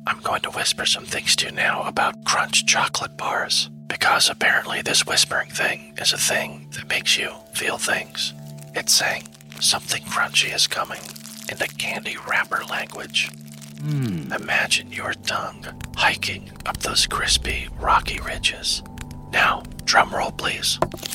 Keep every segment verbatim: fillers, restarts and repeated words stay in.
I'm going to whisper some things to you now about Crunch chocolate bars. Because apparently this whispering thing is a thing that makes you feel things. It's saying something crunchy is coming in the candy wrapper language. Mm. Imagine your tongue hiking up those crispy, rocky ridges. Now, drum roll, please.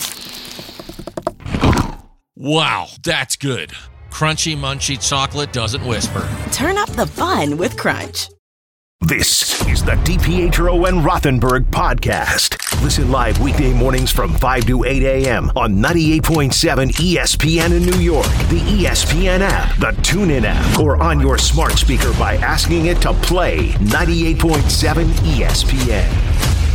Wow, that's good. Crunchy, munchy chocolate doesn't whisper. Turn up the fun with Crunch. This is the DiPietro and Rothenberg podcast. Listen live weekday mornings from five to eight a.m. on ninety-eight point seven E S P N in New York, the E S P N app, the TuneIn app, or on your smart speaker by asking it to play ninety-eight point seven E S P N.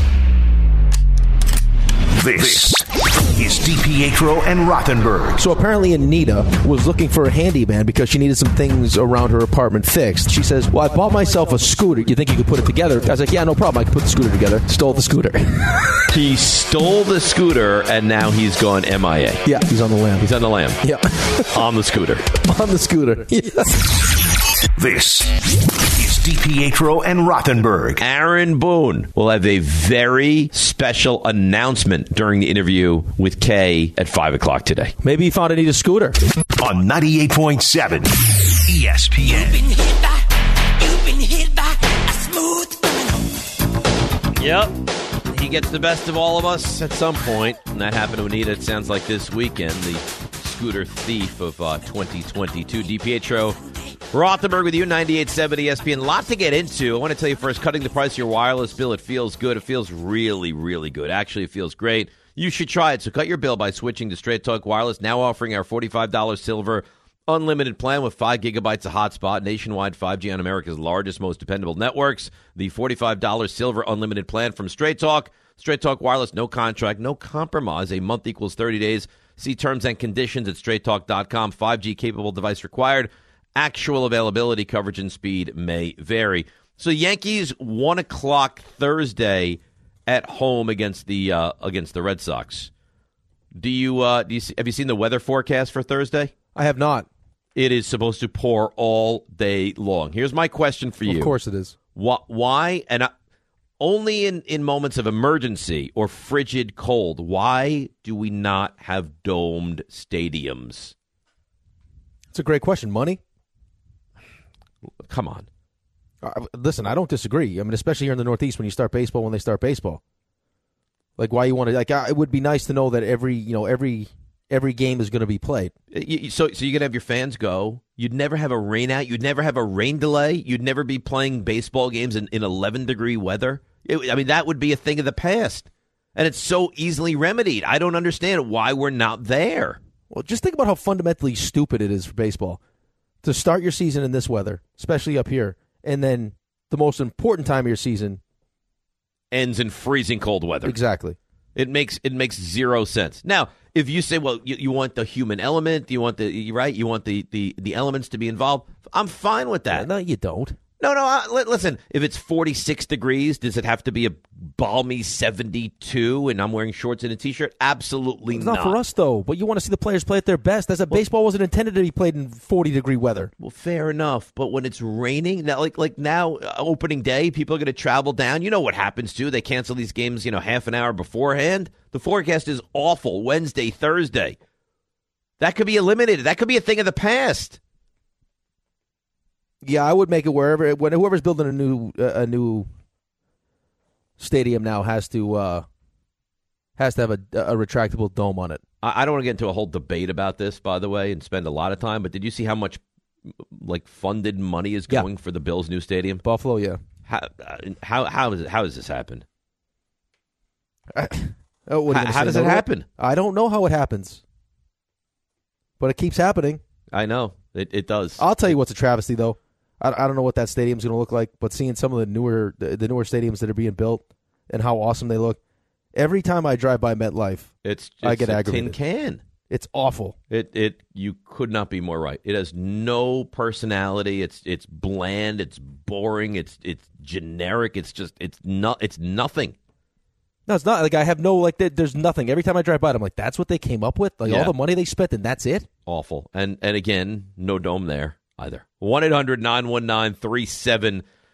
This is DiPietro and Rothenberg. So apparently Anita was looking for a handyman because she needed some things around her apartment fixed. She says, well, I bought myself a scooter. You think you could put it together? I was like, yeah, no problem. I can put the scooter together. Stole the scooter. He stole the scooter, and now he's gone M I A. Yeah, he's on the lam. He's on the lam. Yeah. On the scooter. On the scooter. Yeah. This is DiPietro and Rothenberg. Aaron Boone will have a very special announcement during the interview with Kay at five o'clock today. Maybe he found Anita's scooter. On ninety-eight point seven E S P N. You've been hit by, you've been hit by a smooth criminal. Yep. He gets the best of all of us at some point, and that happened to Anita, it sounds like this weekend, the scooter thief of uh, twenty twenty-two. DiPietro Rothenberg with you, ninety-eight point seven E S P N. A lot to get into. I want to tell you first, cutting the price of your wireless bill, it feels good. It feels really, really good. Actually, it feels great. You should try it. So cut your bill by switching to Straight Talk Wireless, now offering our forty-five dollars silver unlimited plan with five gigabytes of hotspot, nationwide five G on America's largest, most dependable networks. The forty-five dollars silver unlimited plan from Straight Talk. Straight Talk Wireless, no contract, no compromise. A month equals thirty days. See terms and conditions at straight talk dot com. five G capable device required. Actual availability, coverage, and speed may vary. So Yankees, one o'clock Thursday at home against the uh, against the Red Sox. Do you uh, do you see, have you seen the weather forecast for Thursday? I have not. It is supposed to pour all day long. Here's my question for you. Of course it is. Why? why and I, only in, in moments of emergency or frigid cold, why do we not have domed stadiums? It's a great question. Money? Come on. Uh, listen, I don't disagree. I mean, especially here in the Northeast when you start baseball, when they start baseball. Like, why you want to, like, uh, it would be nice to know that every, you know, every every game is going to be played. You, so, so you're going to have your fans go. You'd never have a rain out. You'd never have a rain delay. You'd never be playing baseball games in, in eleven degree weather. It, I mean, that would be a thing of the past. And it's so easily remedied. I don't understand why we're not there. Well, just think about how fundamentally stupid it is for baseball to start your season in this weather, especially up here, and then the most important time of your season ends in freezing cold weather. Exactly. It makes it makes zero sense. Now, if you say, well, you, you want the human element, you want the right, you want the, the, the elements to be involved, I'm fine with that. No, you don't. No, no, uh, li- listen, if it's forty-six degrees, does it have to be a balmy seventy-two and I'm wearing shorts and a T-shirt? Absolutely it's not. It's not for us, though, but you want to see the players play at their best. That's a well, baseball wasn't intended to be played in forty-degree weather. Well, fair enough, but when it's raining, now, like like now, uh, opening day, people are going to travel down. You know what happens, too. They cancel these games, you know, half an hour beforehand. The forecast is awful Wednesday, Thursday. That could be eliminated. That could be a thing of the past. Yeah, I would make it wherever when whoever's building a new uh, a new stadium now has to uh, has to have a, a retractable dome on it. I, I don't want to get into a whole debate about this, by the way, and spend a lot of time. But did you see how much like funded money is going yeah. for the Bills' new stadium? Buffalo, yeah. How how how is it? How does this happen? I, how how does it happen? I don't know how it happens, but it keeps happening. I know it. It does. I'll tell you what's a travesty, though. I, I don't know what that stadium's going to look like, but seeing some of the newer the, the newer stadiums that are being built and how awesome they look, every time I drive by MetLife, it's, it's I get a aggravated. Tin can. It's awful. It it you could not be more right. It has no personality. It's it's bland. It's boring. It's it's generic. It's just it's not. It's nothing. No, it's not. Like I have no like. There's nothing. Every time I drive by it, I'm like, that's what they came up with. Like yeah. all the money they spent, and that's it. Awful. And and again, no dome there either. One eight hundred nine one nine three seven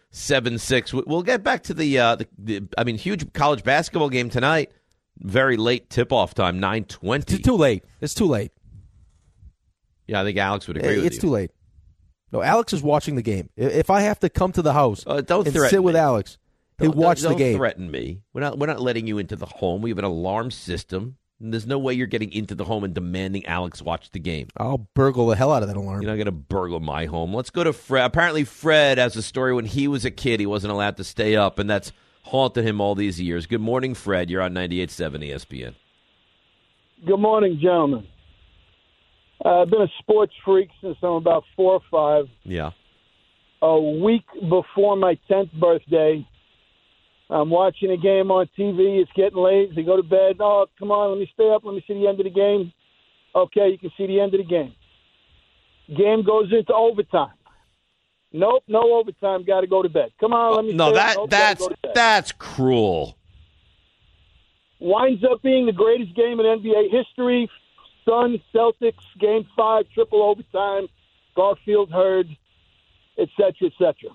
seven six. We'll get back to the, uh, the, the, I mean, huge college basketball game tonight. Very late tip-off time, nine twenty. It's too late. It's too late. Yeah, I think Alex would agree with you. It's too late. No, Alex is watching the game. If I have to come to the house uh, don't and threaten sit with me. Alex, he'll don't, watch don't, the game. Don't threaten me. We're not, we're not letting you into the home. We have an alarm system. And there's no way you're getting into the home and demanding Alex watch the game. I'll burgle the hell out of that alarm. You're not going to burgle my home. Let's go to Fred. Apparently, Fred has a story when he was a kid. He wasn't allowed to stay up, and that's haunted him all these years. Good morning, Fred. You're on ninety-eight point seven E S P N. Good morning, gentlemen. Uh, I've been a sports freak since I'm about four or five. Yeah. A week before my tenth birthday, I'm watching a game on T V. It's getting late. They go to bed. Oh, come on, let me stay up. Let me see the end of the game. Okay, you can see the end of the game. Game goes into overtime. Nope, no overtime. Got to go to bed. Come on, let me. No, stay that up. Nope, that's go to bed. that's cruel. Winds up being the greatest game in N B A history. Suns, Celtics, Game Five, triple overtime. Garfield Hurd, et cetera, et cetera.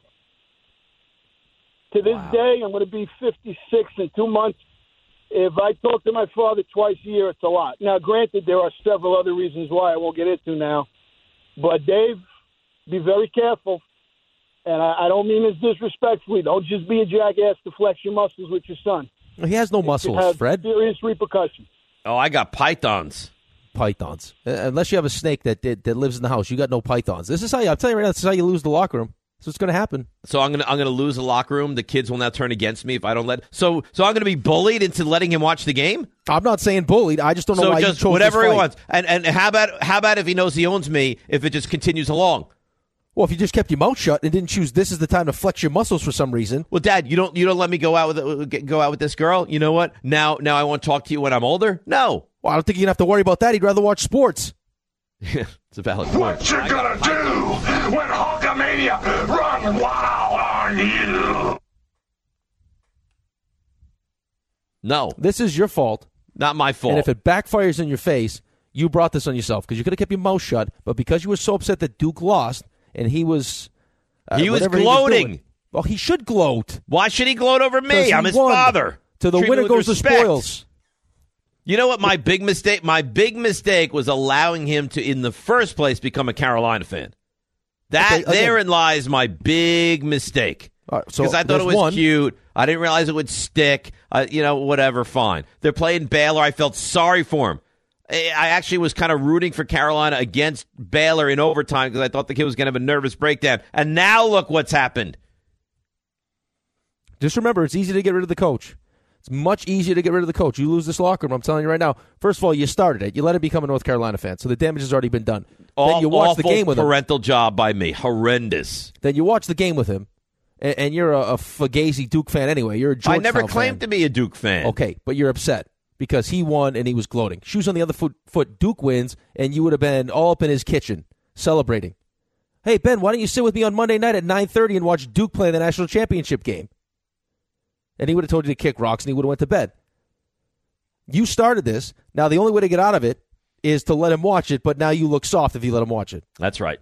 To this Wow. day, I'm going to be fifty-six in two months. If I talk to my father twice a year, it's a lot. Now, granted, there are several other reasons why I won't get into now. But, Dave, be very careful. And I, I don't mean this disrespectfully. Don't just be a jackass to flex your muscles with your son. He has no It muscles, has Fred. serious repercussions. Oh, I got pythons. Pythons. Uh, unless you have a snake that, that that lives in the house, you got no pythons. This is how you. I'm telling you right now. This is how you lose the locker room. So it's going to happen. So I'm gonna I'm gonna lose the locker room. The kids will now turn against me if I don't let. So so I'm gonna be bullied into letting him watch the game. I'm not saying bullied. I just don't know So why just you chose whatever this he fight. wants. And and how about how about if he knows he owns me? If it just continues along. Well, if you just kept your mouth shut and didn't choose this is the time to flex your muscles for some reason. Well, Dad, you don't you don't let me go out with go out with this girl. You know what? Now now I want to talk to you when I'm older. No. Well, I don't think you're going to have to worry about that. He'd rather watch sports. It's a valid point. What you gonna do when Hulkamania run wild on you? No, This is your fault. not my fault. And if it backfires in your face, you brought this on yourself because you could have kept your mouth shut. But because you were so upset that Duke lost and he was. Uh, He was whatever gloating. doing- well, he should gloat. Why should he gloat over 'Cause me? he I'm his won. father. To the Treat me winner with goes the respect. spoils. You know what my big mistake? My big mistake was allowing him to, in the first place, become a Carolina fan. That Okay, okay. therein lies my big mistake. All right, so Because I thought there's it was one. cute. I didn't realize it would stick. Uh, you know, whatever, fine. They're playing Baylor. I felt sorry for him. I I actually was kind of rooting for Carolina against Baylor in overtime because I thought the kid was going to have a nervous breakdown. And now look what's happened. Just remember, it's easy to get rid of the coach. It's much easier to get rid of the coach. You lose this locker room, I'm telling you right now. First of all, you started it. You let him become a North Carolina fan, so the damage has already been done. All, then you watch the awful game with him. parental job by me. Horrendous. Then you watch the game with him, and, and you're a, a Fugazi Duke fan anyway. You're a Georgetown I never claimed fan. to be a Duke fan. Okay, but you're upset because he won and he was gloating. Shoes on the other foot, foot Duke wins, and you would have been all up in his kitchen celebrating. Hey, Ben, why don't you sit with me on Monday night at nine thirty and watch Duke play in the national championship game? And he would have told you to kick rocks, and he would have went to bed. You started this. Now, the only way to get out of it is to let him watch it, but now you look soft if you let him watch it. That's right.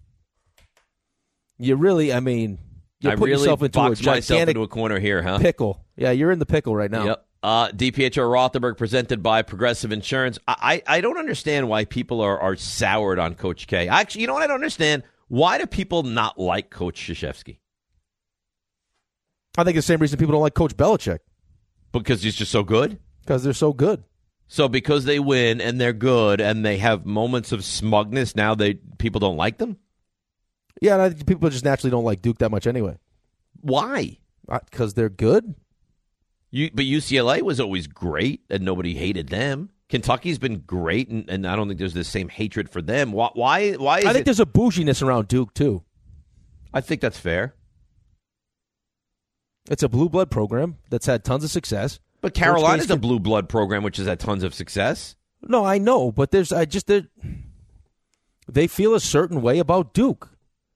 You really, I mean, you I put really yourself into a boxed myself gigantic into a corner here, huh? pickle. Yeah, you're in the pickle right now. Yep. Uh, DiPietro Rothenberg presented by Progressive Insurance. I, I, I don't understand why people are, are soured on Coach K. Actually, you know what I don't understand? Why do people not like Coach Krzyzewski? I think it's the same reason people don't like Coach Belichick. Because he's just so good? Because they're so good. So because they win and they're good and they have moments of smugness, now they people don't like them? Yeah, and I think people just naturally don't like Duke that much anyway. Why? Because they're good. You, but U C L A was always great and nobody hated them. Kentucky's been great, and, and I don't think there's the same hatred for them. Why? Why, why is I think it? there's a bouginess around Duke, too. I think that's fair. It's a blue blood program that's had tons of success. But Carolina's Coach a blue blood program, which has had tons of success. No, I know, but there's I just there- they feel a certain way about Duke.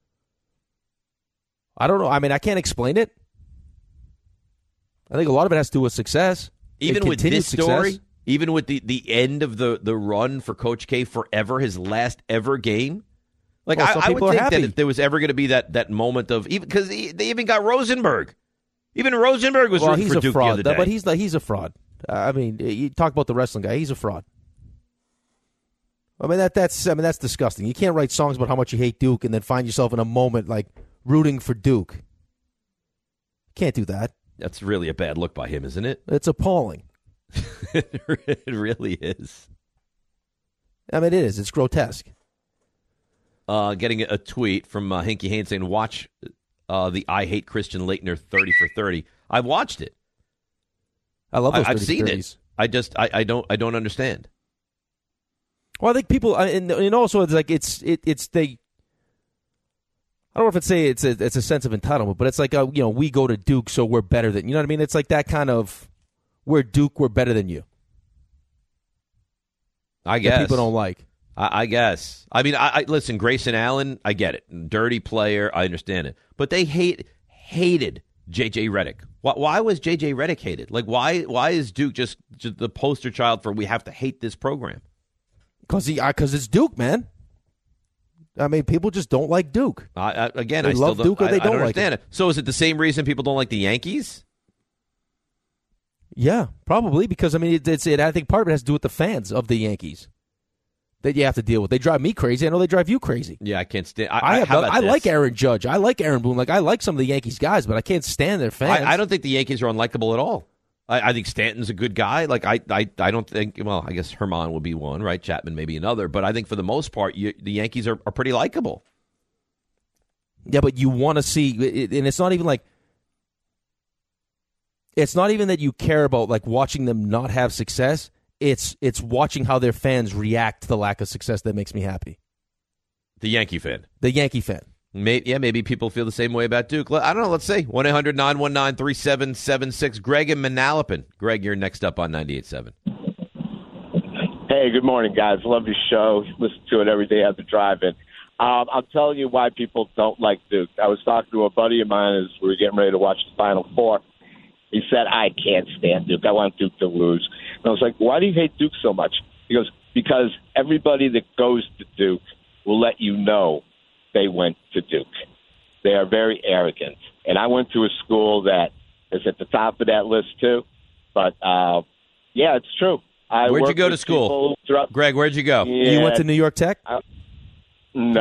I don't know. I mean, I can't explain it. I think a lot of it has to do with success. Even And with continued this story, success. even with the, the end of the, the run for Coach K forever, his last ever game, Like Well, I, some I would people are think happy. that if there was ever going to be that that moment of even because they even got Rosenberg, even Rosenberg was Well, rooting he's for a Duke fraud, the other though, day. but he's like he's a fraud. Uh, I mean, you talk about the wrestling guy; he's a fraud. I mean that that's I mean that's disgusting. You can't write songs about how much you hate Duke and then find yourself in a moment like rooting for Duke. Can't do that. That's really a bad look by him, isn't it? It's appalling. It really is. I mean, it is. It's grotesque. Uh, getting a tweet from uh, Hinkie Haynes saying, watch uh, the I Hate Christian Laettner thirty for thirty. I've watched it. I love those I, I've seen thirties. it. I just, I, I don't I don't understand. Well, I think people, and, and also it's like it's it, it's they. I don't know if it's say it's a, it's a sense of entitlement, but it's like a, you know we go to Duke, so we're better than you know what I mean. It's like that kind of we're Duke, we're better than you. I guess people don't like. I, I guess. I mean, I, I listen. Grayson Allen, I get it. Dirty player, I understand it. But they hate hated J J Redick. Why, why was J J Redick hated? Like, why why is Duke just, just the poster child for we have to hate this program? Because he, because it's Duke, man. I mean, people just don't like Duke. I, I, again, they I love still don't, Duke or they I, don't, I don't like understand it. it. So is it the same reason people don't like the Yankees? Yeah, probably because I mean, it, it's it. I think part of it has to do with the fans of the Yankees that you have to deal with. They drive me crazy. I know they drive you crazy. Yeah, I can't stand. I, I, have, how about I this? like Aaron Judge. I like Aaron Boone. Like I like some of the Yankees guys, but I can't stand their fans. I, I don't think the Yankees are unlikable at all. I, I think Stanton's a good guy. Like I, I, I don't think. Well, I guess Herman would be one, right? Chapman maybe another. But I think for the most part, you, the Yankees are, are pretty likable. Yeah, but you want to see, and it's not even like. It's not even that you care about like watching them not have success. It's it's watching how their fans react to the lack of success that makes me happy. The Yankee fan. The Yankee fan. Maybe, yeah, maybe people feel the same way about Duke. I don't know. Let's see. one eight hundred nine one nine three seven seven six. Greg in Manalapan. Greg, you're next up on ninety-eight point seven. Hey, good morning, guys. Love your show. Listen to it every day at the drive-in. Um, I'm telling you why people don't like Duke. I was talking to a buddy of mine as we were getting ready to watch the Final Four. He said, I can't stand Duke. I want Duke to lose. And I was like, why do you hate Duke so much? He goes, because everybody that goes to Duke will let you know they went to Duke. They are very arrogant. And I went to a school that is at the top of that list, too. But, uh, yeah, it's true. I Where'd you worked go to with school? people throughout- Greg, where'd you go? Yeah. You went to New York Tech? I- No.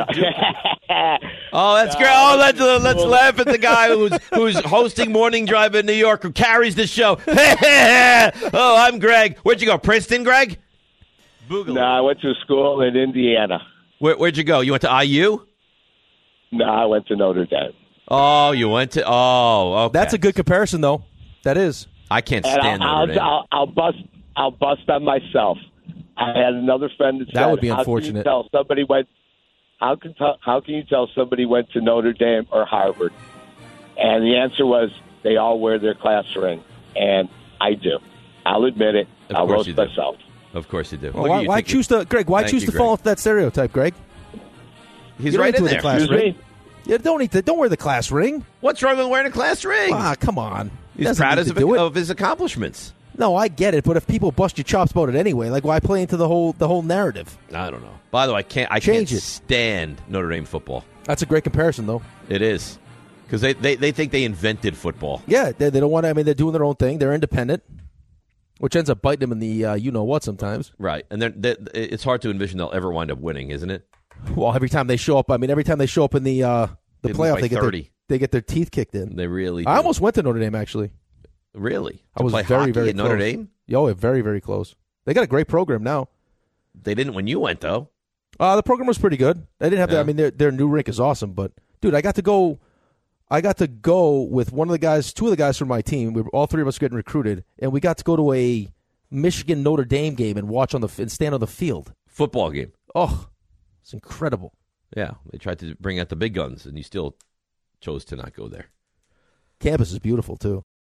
Oh, that's No, great. Oh, I let's went to uh, let's school. laugh at the guy who's who's hosting Morning Drive in New York, who carries the show. Oh, I'm Greg. Where'd you go? Princeton, Greg? Boogaloo. No, I went to a school in Indiana. Where, where'd you go? You went to I U? No, I went to Notre Dame. Oh, you went to. Oh, okay. That's a good comparison, though. That is. I can't And stand I'll, Notre Dame. I'll, I'll, I'll bust. I'll bust on myself. I had another friend that said, That would be "How can unfortunate." you tell somebody went? How can tell, how can you tell somebody went to Notre Dame or Harvard?" And the answer was, they all wear their class ring, and I do. I'll admit it. Of I'll course roast you do. myself. Of course you do. Well, Look at why you why thinking- choose to, Greg? Why Thank choose you, to fall Greg. into that stereotype, Greg? He's You don't right need in to wear there. the class Excuse ring. me? Yeah, don't need to. Don't wear the class ring. What's wrong with wearing a class ring? Ah, come on. He He's doesn't proud need of, to do it. of his accomplishments. No, I get it, but if people bust your chops about it anyway, like why play into the whole the whole narrative? I don't know. By the way, I can't. I Change can't it. stand Notre Dame football. That's a great comparison, though. It is because they, they they think they invented football. Yeah, they, they don't want to. I mean, they're doing their own thing. They're independent, which ends up biting them in the uh, you know what sometimes. Right, and they're, they're, it's hard to envision they'll ever wind up winning, isn't it? Well, every time they show up, I mean, every time they show up in the uh, the They lose playoff, by they get their, thirty. they get their teeth kicked in. They really. I do. almost went to Notre Dame actually. really. I To was play very hockey very at close. Notre Dame. Yo, very very close. They got a great program now. They didn't when you went though. Uh, the program was pretty good. They didn't have Yeah. that. I mean, their their new rink is awesome, but dude, I got to go. I got to go with one of the guys, two of the guys from my team. We were, all three of us getting recruited, and we got to go to a Michigan Notre Dame game and watch on the and stand on the field. Football game. Oh, it's incredible. Yeah, they tried to bring out the big guns, and you still chose to not go there. Campus is beautiful too.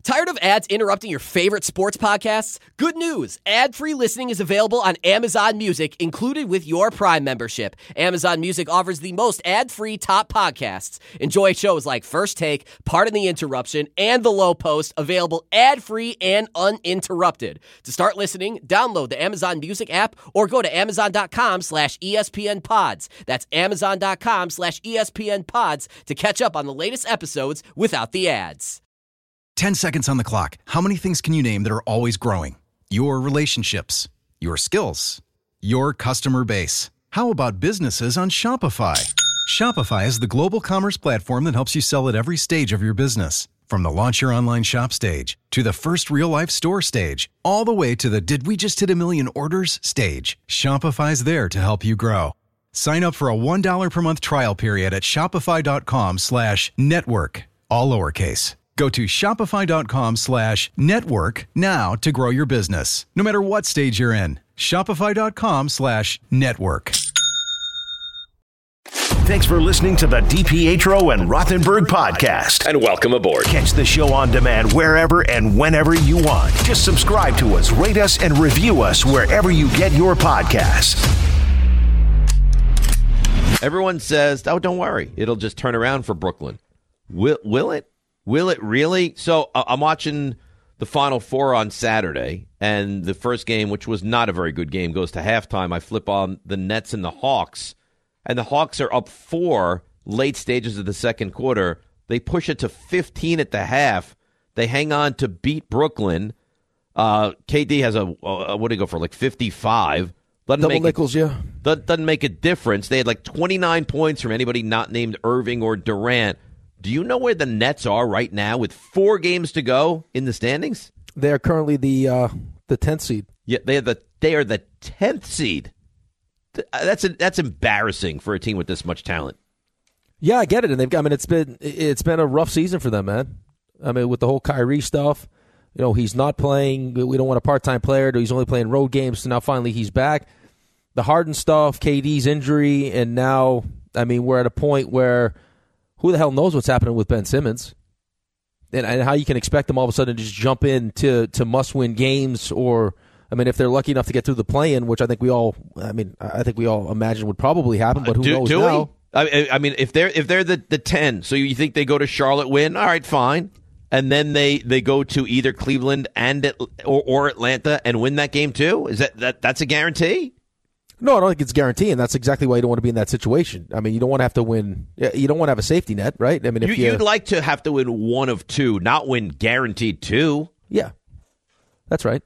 Tired of ads interrupting your favorite sports podcasts? Good news! Ad-free listening is available on Amazon Music, included with your Prime membership. Amazon Music offers the most ad-free top podcasts. Enjoy shows like First Take, Pardon the Interruption, and The Low Post, available ad-free and uninterrupted. To start listening, download the Amazon Music app or go to amazon.com slash ESPN pods. That's amazon.com slash ESPN pods to catch up on the latest episodes without the ads. ten seconds on the clock. How many things can you name that are always growing? Your relationships, your skills, your customer base. How about businesses on Shopify? Shopify is the global commerce platform that helps you sell at every stage of your business. From the launch your online shop stage to the first real-life store stage, all the way to the did we just hit a million orders stage. Shopify's there to help you grow. Sign up for a one dollar per month trial period at shopify.com slash network, all lowercase. Go to shopify.com slash network now to grow your business, no matter what stage you're in. Shopify.com slash network. Thanks for listening to the DiPietro and Rothenberg podcast. And welcome aboard. Catch the show on demand wherever and whenever you want. Just subscribe to us, rate us, and review us wherever you get your podcasts. Everyone says, oh, don't worry. It'll just turn around for Brooklyn. Will, will it? Will it really? So uh, I'm watching the Final Four on Saturday, and the first game, which was not a very good game, goes to halftime. I flip on the Nets and the Hawks, and the Hawks are up four late stages of the second quarter. They push it to fifteen at the half. They hang on to beat Brooklyn. Uh, K D has a, uh, what do you go for, like fifty-five? Doesn't Double make nickels, a, yeah. Doesn't make a difference. They had like twenty-nine points from anybody not named Irving or Durant. Do you know where the Nets are right now with four games to go in the standings? They are currently the uh, the tenth seed. Yeah, they are the they are the tenth seed. That's a, that's embarrassing for a team with this much talent. Yeah, I get it, and they've got. I mean, it's been it's been a rough season for them, man. I mean, with the whole Kyrie stuff, you know, he's not playing. We don't want a part time player. He's only playing road games. So now finally he's back. The Harden stuff, K D's injury, and now I mean we're at a point where. Who the hell knows what's happening with Ben Simmons and, and how you can expect them all of a sudden to just jump in to, to must-win games or, I mean, if they're lucky enough to get through the play-in, which I think we all, I mean, I think we all imagine would probably happen, but who uh, do, knows do now? I, I mean, if they're if they're the, the ten, so you think they go to Charlotte, win, all right, fine, and then they, they go to either Cleveland and or, or Atlanta and win that game too? Is that, that that's a guarantee? No, I don't think it's guaranteed, and that's exactly why you don't want to be in that situation. I mean, you don't want to have to win. You don't want to have a safety net, right? I mean, if you, you'd like to have to win one of two, not win guaranteed two. Yeah, that's right.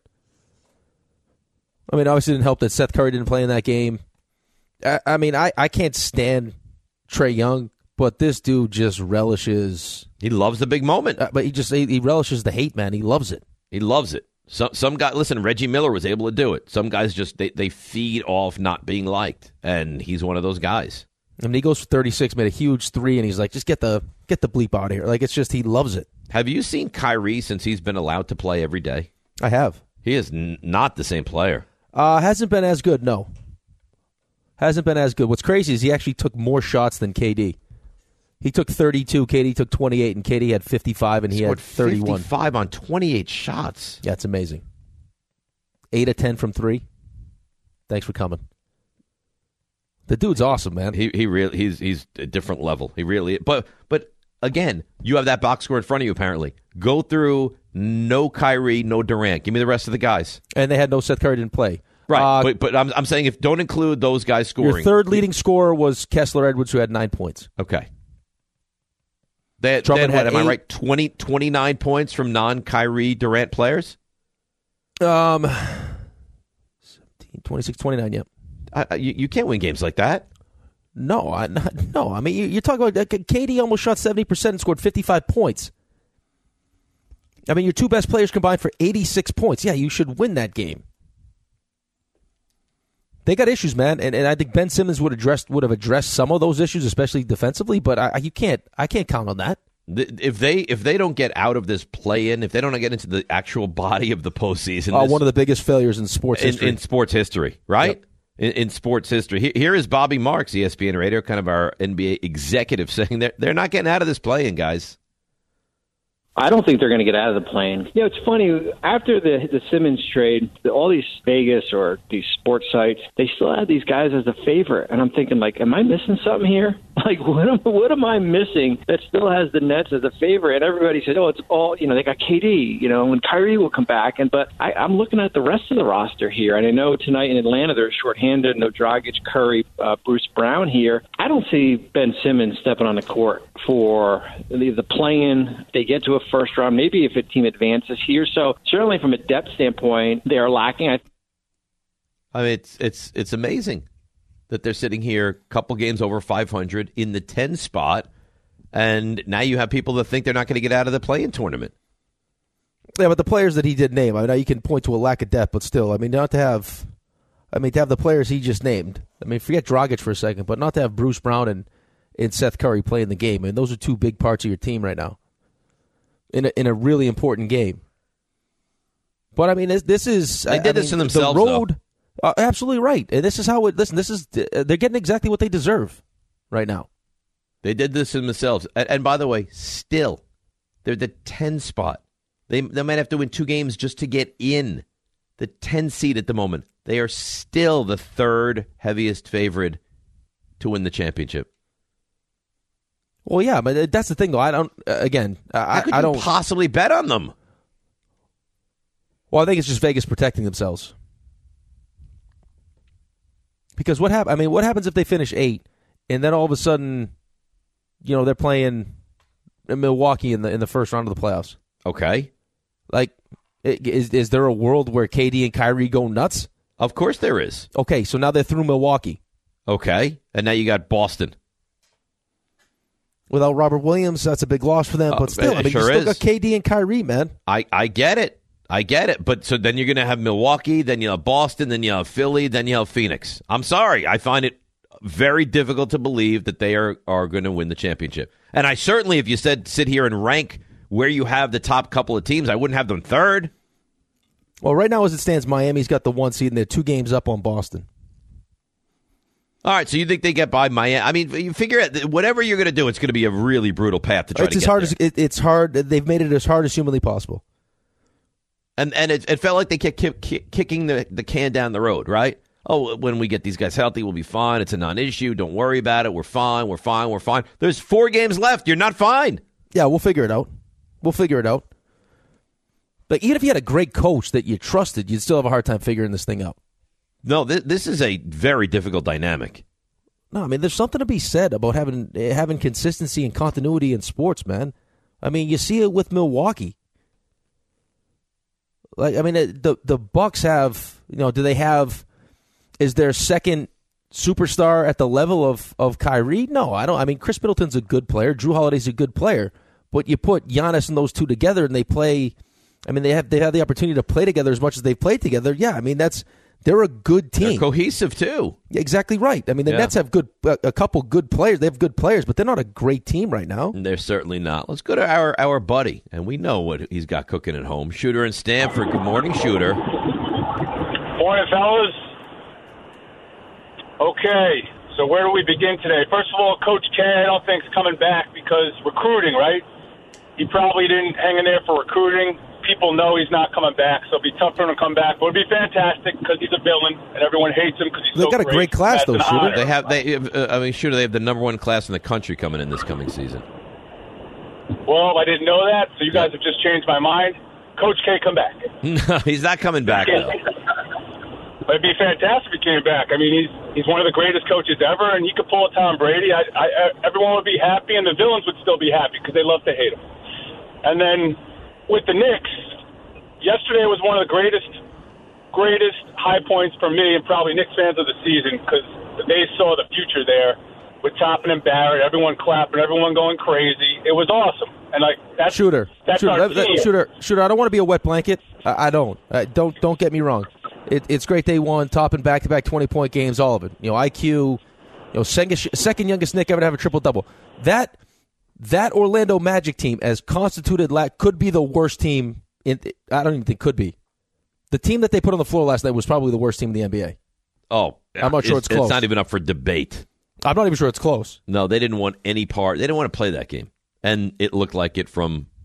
I mean, obviously, it didn't help that Seth Curry didn't play in that game. I, I mean, I, I can't stand Trae Young, but this dude just relishes. He loves the big moment, uh, but he just he, he relishes the hate, man. He loves it. He loves it. Some some guy, listen, Reggie Miller was able to do it. Some guys just they, they feed off not being liked, and he's one of those guys. I mean, he goes for thirty-six, made a huge three, and he's like, just get the get the bleep out of here. Like, it's just he loves it. Have you seen Kyrie since he's been allowed to play every day? I have. He is n- not the same player. Uh, hasn't been as good, no. Hasn't been as good. What's crazy is he actually took more shots than K D. He took thirty-two, K D took twenty-eight, and K D had fifty-five, and he, he had thirty-one. fifty-five on twenty-eight shots. Yeah, it's amazing. eight of ten from three. Thanks for coming. The dude's awesome, man. He he really he's he's a different level. He really but but again, you have that box score in front of you apparently. Go through no Kyrie, no Durant. Give me the rest of the guys. And they had no Seth Curry didn't play. Right, uh, but but I'm I'm saying if don't include those guys scoring. Your third leading scorer was Kessler Edwards, who had nine points. Okay. They had, they had what, am I right, twenty, twenty-nine points from non-Kyrie Durant players? Um, seventeen, twenty-six, twenty-nine, yep. I, you, you can't win games like that. No, I, not, no. I mean, you, you're talking about uh, K D almost shot seventy percent and scored fifty-five points. I mean, your two best players combined for eighty-six points. Yeah, you should win that game. They got issues, man, and, and I think Ben Simmons would address would have addressed some of those issues, especially defensively. But I, you can't, I can't count on that. If they if they don't get out of this play-in, if they don't get into the actual body of the postseason, uh, this, one of the biggest failures in sports in, history. in sports history, right? Yep. In, in sports history, here, here is Bobby Marks, E S P N Radio, kind of our N B A executive, saying they're they're not getting out of this play-in, guys. I don't think they're going to get out of the plane. You know, it's funny. After the the Simmons trade, the, all these Vegas or these sports sites, they still have these guys as a favorite. And I'm thinking, like, am I missing something here? Like, what am, what am I missing that still has the Nets as a favorite? And everybody said, oh, it's all, you know, they got K D, you know, and Kyrie will come back. And But I, I'm looking at the rest of the roster here. And I know tonight in Atlanta they're shorthanded. No Dragic, Curry, uh, Bruce Brown here. I don't see Ben Simmons stepping on the court for the, the play-in. They get to a first round, maybe if a team advances here. So certainly from a depth standpoint, they are lacking. I, I mean, it's it's it's amazing that they're sitting here a couple games over five hundred in the ten spot, and now you have people that think they're not going to get out of the play-in tournament. Yeah, but the players that he did name, I mean, now you can point to a lack of depth, but still, I mean, not to have, I mean, to have the players he just named. I mean, forget Dragic for a second, but not to have Bruce Brown and, and Seth Curry play in the game. I mean, those are two big parts of your team right now in a, in a really important game. But, I mean, this, this is... They did I this mean, to themselves, the road, though. Uh, absolutely right. And this is how it... Listen, this is... They're getting exactly what they deserve right now. They did this to themselves. And, and by the way, still, they're the ten spot. They, they might have to win two games just to get in the ten seed at the moment. They are still the third heaviest favorite to win the championship. Well, yeah, but that's the thing, though. I don't. Uh, again, I, How could I you don't possibly bet on them. Well, I think it's just Vegas protecting themselves. Because what hap- I mean, what happens if they finish eight, and then all of a sudden, you know, they're playing in Milwaukee in the in the first round of the playoffs? Okay, like, is is there a world where K D and Kyrie go nuts? Of course there is. Okay, so now they're through Milwaukee. Okay, and now you got Boston. Without Robert Williams, that's a big loss for them. Uh, but still, I mean, sure you still is. got K D and Kyrie, man. I, I get it. I get it. But so then you're going to have Milwaukee, then you have Boston, then you have Philly, then you have Phoenix. I'm sorry. I find it very difficult to believe that they are, are going to win the championship. And I certainly, if you said sit here and rank where you have the top couple of teams, I wouldn't have them third. Well, right now as it stands, Miami's got the one seed, and they're two games up on Boston. All right, so you think they get by Miami? I mean, you figure out whatever you're going to do, it's going to be a really brutal path to try it's to as get hard there. as it, it's hard. They've made it as hard as humanly possible. And and it, it felt like they kept kick, kick, kicking the, the can down the road, right? Oh, when we get these guys healthy, we'll be fine. It's a non-issue. Don't worry about it. We're fine. We're fine. We're fine. There's four games left. You're not fine. Yeah, we'll figure it out. We'll figure it out. But even if you had a great coach that you trusted, you'd still have a hard time figuring this thing out. No, th- this is a very difficult dynamic. No, I mean, there's something to be said about having having consistency and continuity in sports, man. I mean, you see it with Milwaukee. Like, I mean, the the Bucks have, you know, do they have? Is their second superstar at the level of of Kyrie? No, I don't. I mean, Chris Middleton's a good player. Drew Holiday's a good player. But you put Giannis and those two together, and they play. I mean, they have they have the opportunity to play together as much as they've played together. Yeah, I mean, that's. They're a good team. They're cohesive, too. Exactly right. I mean, the yeah. Nets have good a couple good players. They have good players, but they're not a great team right now. They're certainly not. Let's go to our, our buddy, and we know what he's got cooking at home. Shooter in Stanford. Good morning, Shooter. Morning, fellas. Okay, so where do we begin today? First of all, Coach K, I don't think is coming back because recruiting, right? He probably didn't hang in there for recruiting. People know he's not coming back, so it'll be tough for him to come back. But it'll be fantastic because he's a villain, and everyone hates him because he's They've so got a great class, That's though, Shooter. They have, they. Uh, I mean, Shooter, they have the number one class in the country coming in this coming season. Well, I didn't know that, so you guys have just changed my mind. Coach K, come back. No, he's not coming back, though. It'd be fantastic if he came back. I mean, he's he's one of the greatest coaches ever, and he could pull a Tom Brady. I, I, everyone would be happy, and the villains would still be happy because they love to hate him. And then with the Knicks, yesterday was one of the greatest, greatest high points for me and probably Knicks fans of the season because they saw the future there with Toppin and Barrett, everyone clapping, everyone going crazy. It was awesome. And like that's Shooter, that's shooter, our that, that, team. shooter, shooter. I don't want to be a wet blanket. I, I don't. Uh, don't don't get me wrong. It, it's great they won, topping back-to-back twenty-point games, all of it. You know, I Q, you know, second, second youngest Knick ever to have a triple-double. That that Orlando Magic team, as constituted, could be the worst team. In, I don't even think could be. The team that they put on the floor last night was probably the worst team in the N B A. Oh, I'm not sure it's, it's close. It's not even up for debate. I'm not even sure it's close. No, they didn't want any part. They didn't want to play that game, and it looked like it from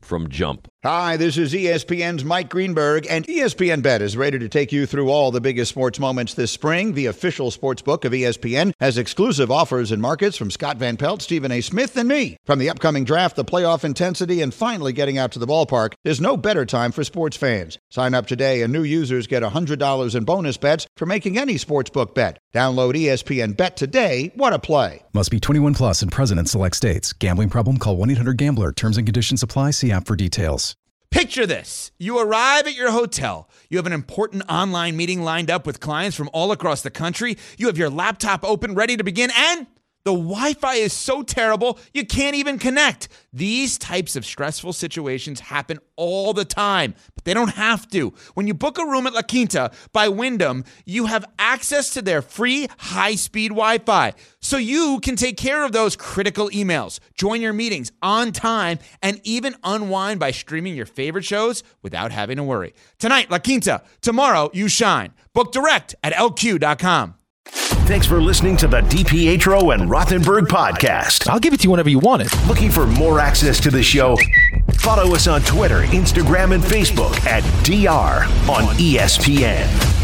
from Jump. Hi, this is E S P N's Mike Greenberg, and E S P N Bet is ready to take you through all the biggest sports moments this spring. The official sports book of E S P N has exclusive offers and markets from Scott Van Pelt, Stephen A. Smith, and me. From the upcoming draft, the playoff intensity, and finally getting out to the ballpark, there's no better time for sports fans. Sign up today, and new users get one hundred dollars in bonus bets for making any sportsbook bet. Download E S P N Bet today. What a play. Must be twenty-one plus and present in select states. Gambling problem? Call one eight hundred gambler. Terms and conditions apply. See app for details. Picture this. You arrive at your hotel. You have an important online meeting lined up with clients from all across the country. You have your laptop open, ready to begin, and the Wi-Fi is so terrible, you can't even connect. These types of stressful situations happen all the time, but they don't have to. When you book a room at La Quinta by Wyndham, you have access to their free high-speed Wi-Fi, so you can take care of those critical emails, join your meetings on time, and even unwind by streaming your favorite shows without having to worry. Tonight, La Quinta. Tomorrow, you shine. Book direct at L Q dot com. Thanks for listening to the DiPietro and Rothenberg podcast. I'll give it to you whenever you want it. Looking for more access to the show? Follow us on Twitter, Instagram, and Facebook at D R on E S P N.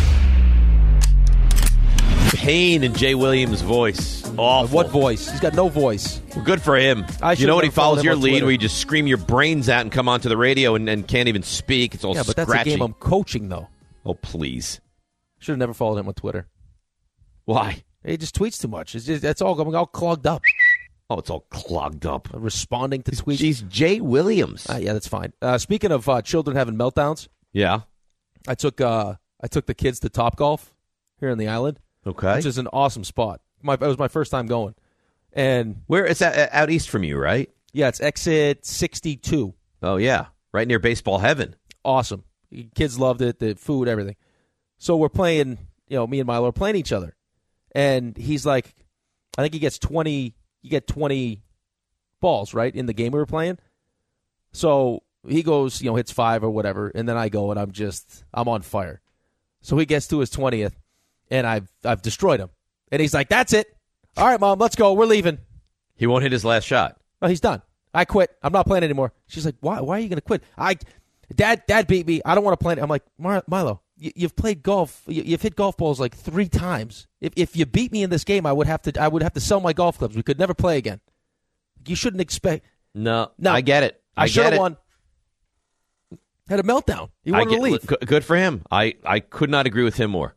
Pain in Jay Williams' voice. Awful. What voice? He's got no voice. Well, good for him. I you know what? He follows your lead Twitter. where you just scream your brains out and come onto the radio and, and can't even speak. It's all Yeah, but scratchy. that's a game I'm coaching, though. Oh, please. Should have never followed him on Twitter. Why? He just tweets too much. It's just, that's all going all clogged up. Oh, it's all clogged up. Responding to tweets. He's Jay Williams. Uh, yeah, that's fine. Uh, speaking of uh, children having meltdowns, Yeah. I took uh, I took the kids to Topgolf here on the island. Okay. Which is an awesome spot. My, it was my first time going. And Where it's at, out east from you, right? yeah, it's exit sixty-two. Oh, yeah. Right near baseball heaven. Awesome. Kids loved it, the food, everything. So we're playing, you know, me and Milo are playing each other. And he's like, I think he gets twenty, you get twenty balls, right, in the game we were playing. So he goes, you know, hits five or whatever, and then I go, and I'm just, I'm on fire. So he gets to his twentieth, and I've I've destroyed him. And he's like, that's it. All right, Mom, let's go. We're leaving. He won't hit his last shot. No, he's done. I quit. I'm not playing anymore. She's like, why Why are you going to quit? I, Dad, Dad beat me. I don't want to play. I'm like, Mar- Milo, you, you've played golf. You, you've hit golf balls like three times. If if you beat me in this game, I would have to I would have to sell my golf clubs. We could never play again. You shouldn't expect. No, No. I get it. I, I should get have it. won. Had a meltdown. He I wanted get, to leave. Good- Good for him. I, I could not agree with him more.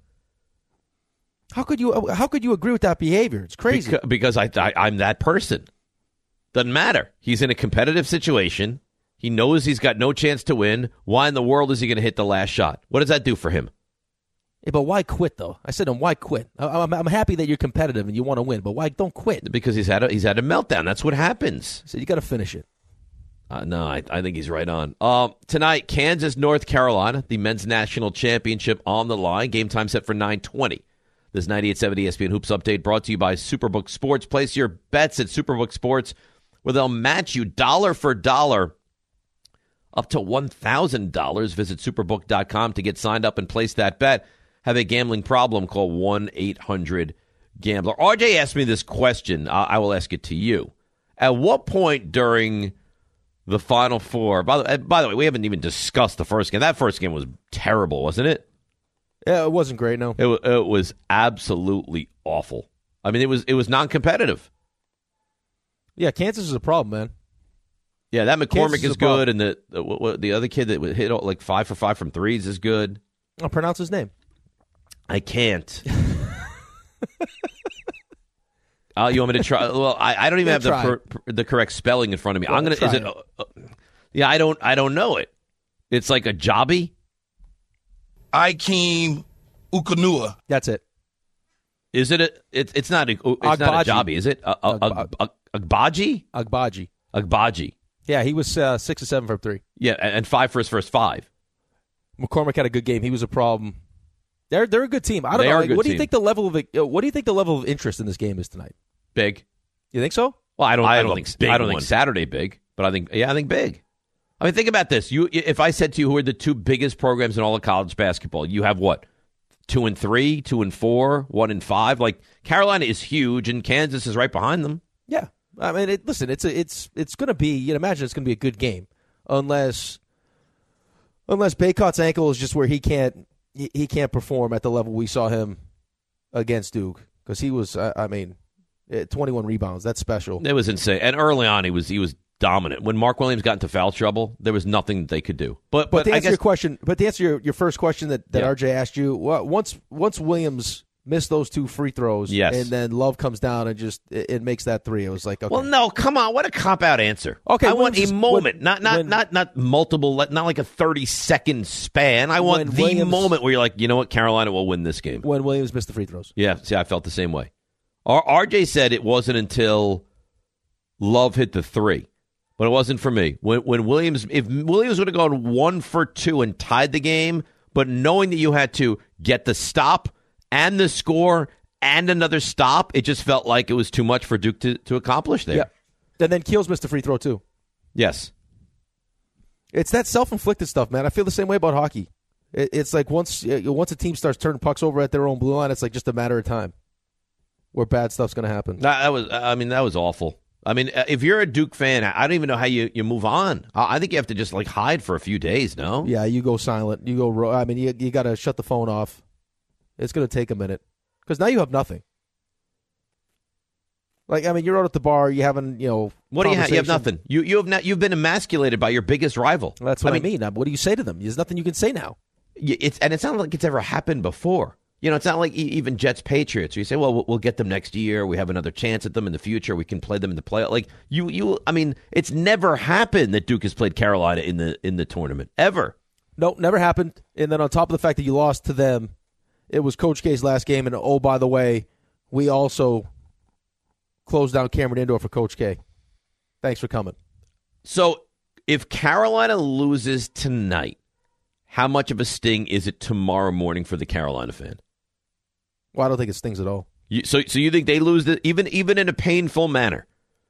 How could you? How could you agree with that behavior? It's crazy. Beca- because I, I I'm that person. Doesn't matter. He's in a competitive situation. He knows he's got no chance to win. Why in the world is he going to hit the last shot? What does that do for him? Yeah, but why quit though? I said to him, why quit? I, I'm, I'm happy that you're competitive and you want to win, but why don't quit? Because he's had a, he's had a meltdown. That's what happens. So you got to finish it. Uh, no, I, I think he's right on. Um, tonight, Kansas, North Carolina, the men's national championship on the line. Game time set for nine twenty. This ninety-eight point seven E S P N Hoops update brought to you by Superbook Sports. Place your bets at Superbook Sports, where they'll match you dollar for dollar up to one thousand dollars. Visit superbook dot com to get signed up and place that bet. Have a gambling problem? Call one eight hundred gambler. R J asked me this question. I, I will ask it to you. At what point during the Final Four, by the, by the way, we haven't even discussed the first game. That first game was terrible, wasn't it? Yeah, it wasn't great, no. It, wa- it was absolutely awful. I mean, it was it was non-competitive. Yeah, Kansas is a problem, man. Yeah, that McCormick Kansas is is a problem. good, and the the, what- what- the other kid that hit like five for five from threes is good. I'll pronounce his name. I can't. uh, you want me to try? Well, I, I don't even Yeah, have the try. per, per- the correct spelling in front of me. Well, I'm gonna. try Is it? it. Uh, uh, yeah, I don't. I don't know it. It's like a jobby. Ikem Ukanua. That's it. Is it? A, it it's not. A, it's not a Agbaji. jobby, is it? A, a, a, a, Agbaji? Agbaji. Agbaji. Yeah, he was uh, six or seven from three. Yeah, and and five for his first five. McCormick had a good game. He was a problem. They're they're a good team. I don't They know. are a Like, good what do you team. think the level of uh, what do you think the level of interest in this game is tonight? Big. You think so? Well, I don't. I, I don't don't think. big I don't one. think Saturday big, but I think. Yeah, I think big. I mean, think about this. You, if I said to you, who are the two biggest programs in all of college basketball? You have what? Two and three, two and four, one and five. Like Carolina is huge, and Kansas is right behind them. Yeah. I mean, it, listen, it's a, it's it's going to be. You imagine it's going to be a good game. unless unless Bacot's ankle is just where he can't he, he can't perform at the level we saw him against Duke, because he was I, I mean twenty-one rebounds. That's special. It was insane. And early on, he was he was dominant. When Mark Williams got into foul trouble, there was nothing they could do. But but, but to I answer guess, your question, but to answer your, your first question that, that Yeah. R J asked you, well, once once Williams missed those two free throws, Yes. and then Love comes down and just it, it makes that three. It was like, okay. well, no, come on, what a cop out answer. Okay, I want Williams a is- moment, when- not not when- not not multiple, not like a thirty second span. I want When the Williams- moment where you're like, you know what, Carolina will win this game. when Williams missed the free throws. Yeah, see, I felt the same way. R- RJ said it wasn't until Love hit the three, but it wasn't for me. When when Williams, if Williams would have gone one for two and tied the game, but knowing that you had to get the stop and the score and another stop, it just felt like it was too much for Duke to, to accomplish there. Yeah. And then Keels missed a free throw too. Yes. It's that self-inflicted stuff, man. I feel the same way about hockey. It, it's like once uh, once a team starts turning pucks over at their own blue line, it's like just a matter of time where bad stuff's going to happen. That, that was, I mean, that was awful. I mean, uh, if you're a Duke fan, I don't even know how you, you move on. I I think you have to just like hide for a few days, no? Yeah, you go silent. You go. ro- I mean, you you got to shut the phone off. It's going to take a minute because now you have nothing. Like, I mean, you're out at the bar. You haven't, you know. What do you have? You have conversation. nothing. You you have not. You've been emasculated by your biggest rival. That's what I mean. What do you say to them? There's nothing you can say now. Y- It's and it's not like it's ever happened before. You know, it's not like e- even Jets Patriots. Where you say, well, we'll- we'll get them next year. We have another chance at them in the future. We can play them in the playoff. Like you, you. I mean, it's never happened that Duke has played Carolina in the in the tournament ever. No, never happened. And then on top of the fact that you lost to them, it was Coach K's last game. And oh, by the way, we also closed down Cameron Indoor for Coach K. Thanks for coming. So if Carolina loses tonight, how much of a sting is it tomorrow morning for the Carolina fan? Well, I don't think it stings at all. You, so, so you think they lose the, even even in a painful manner,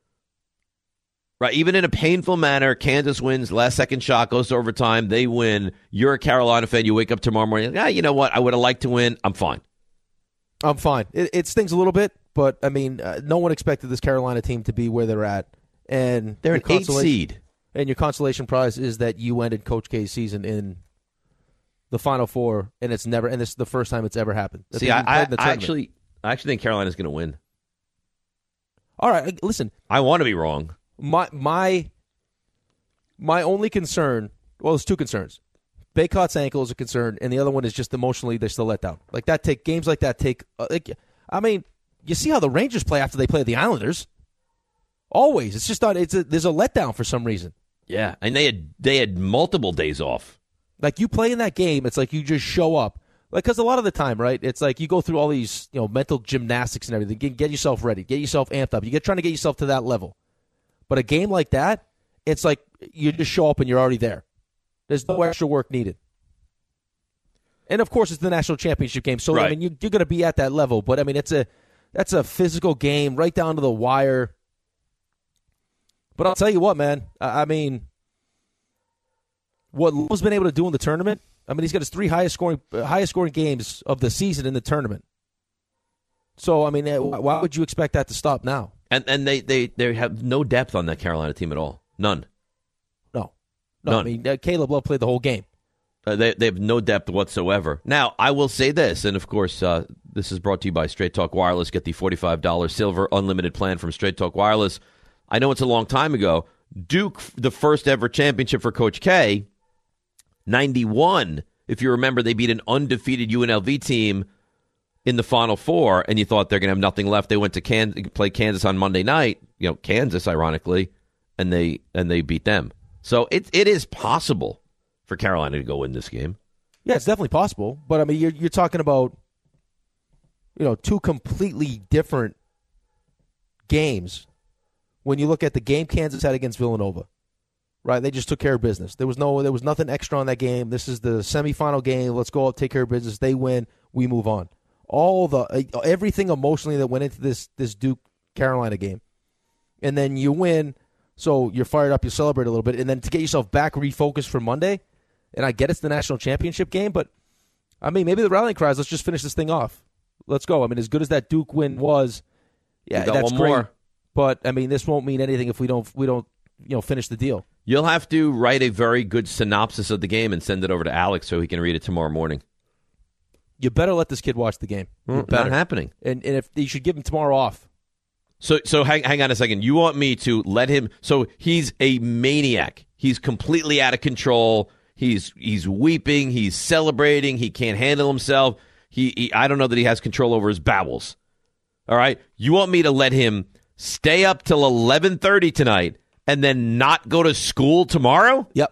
right? Even in a painful manner, Kansas wins. Last second shot goes to overtime. They win. You're a Carolina fan. You wake up tomorrow morning. Ah, you know what? I would have liked to win. I'm fine. I'm fine. It, it stings a little bit, but I mean, uh, no one expected this Carolina team to be where they're at, and They're your an eight consolation- seed. And your consolation prize is that you ended Coach K's season in the Final Four, and it's never, and this is the first time it's ever happened. that See, they've I, even played I, in the I tournament. actually, I actually think Carolina's going to win. All right, listen. I want to be wrong. My my my only concern, well, there's two concerns. Bacot's ankle is a concern, and the other one is just emotionally they're still let down. Like that, take games like that take. Uh, like, I mean, you see how the Rangers play after they play the Islanders. Always, it's just not. It's a, there's a letdown for some reason. Yeah, and they had they had multiple days off. Like you play in that game, it's like you just show up. Like, because a lot of the time, right, it's like you go through all these, you know, mental gymnastics and everything. Get, get yourself ready, get yourself amped up. You get trying to get yourself to that level. But a game like that, it's like you just show up and you're already there. There's no extra work needed. And of course, it's the national championship game, so I Right. mean, you, you're going to be at that level. But I mean, it's a that's a physical game, right down to the wire. But I'll tell you what, man. I, I mean, what Love's been able to do in the tournament. I mean, he's got his three highest scoring uh, highest scoring games of the season in the tournament. So, I mean, uh, why would you expect that to stop now? And and they, they, they have no depth on that Carolina team at all. None. No. No, None. I mean, uh, Caleb Love played the whole game. Uh, they they have no depth whatsoever. Now, I will say this, and of course, uh, this is brought to you by Straight Talk Wireless. Get the forty-five dollars silver unlimited plan from Straight Talk Wireless. I know it's a long time ago. Duke, the first ever championship for Coach K, ninety-one. If you remember, they beat an undefeated U N L V team in the Final Four, and you thought they're going to have nothing left. They went to Can- play Kansas on Monday night, you know, Kansas, ironically, and they and they beat them. So it it is possible for Carolina to go win this game. Yeah, it's definitely possible. But, I mean, you're, you're talking about, you know, two completely different games when you look at the game Kansas had against Villanova. Right, they just took care of business. There was no, there was nothing extra on that game. This is the semifinal game. Let's go out, take care of business. They win, we move on. All the everything emotionally that went into this this Duke Carolina game, and then you win, so you're fired up. You celebrate a little bit, and then to get yourself back refocused for Monday. And I get it's the national championship game, but I mean maybe the rallying cry is let's just finish this thing off. Let's go. I mean, as good as that Duke win was, yeah, We got that's one great. more. But I mean, this won't mean anything if we don't we don't you know finish the deal. You'll have to write a very good synopsis of the game and send it over to Alex so he can read it tomorrow morning. You better let this kid watch the game. Mm, not happening. And and if you should give him tomorrow off. So so hang hang on a second. You want me to let him? So he's a maniac. He's completely out of control. He's he's weeping. He's celebrating. He can't handle himself. He, he I don't know that he has control over his bowels. All right. You want me to let him stay up till eleven thirty tonight and then not go to school tomorrow? Yep.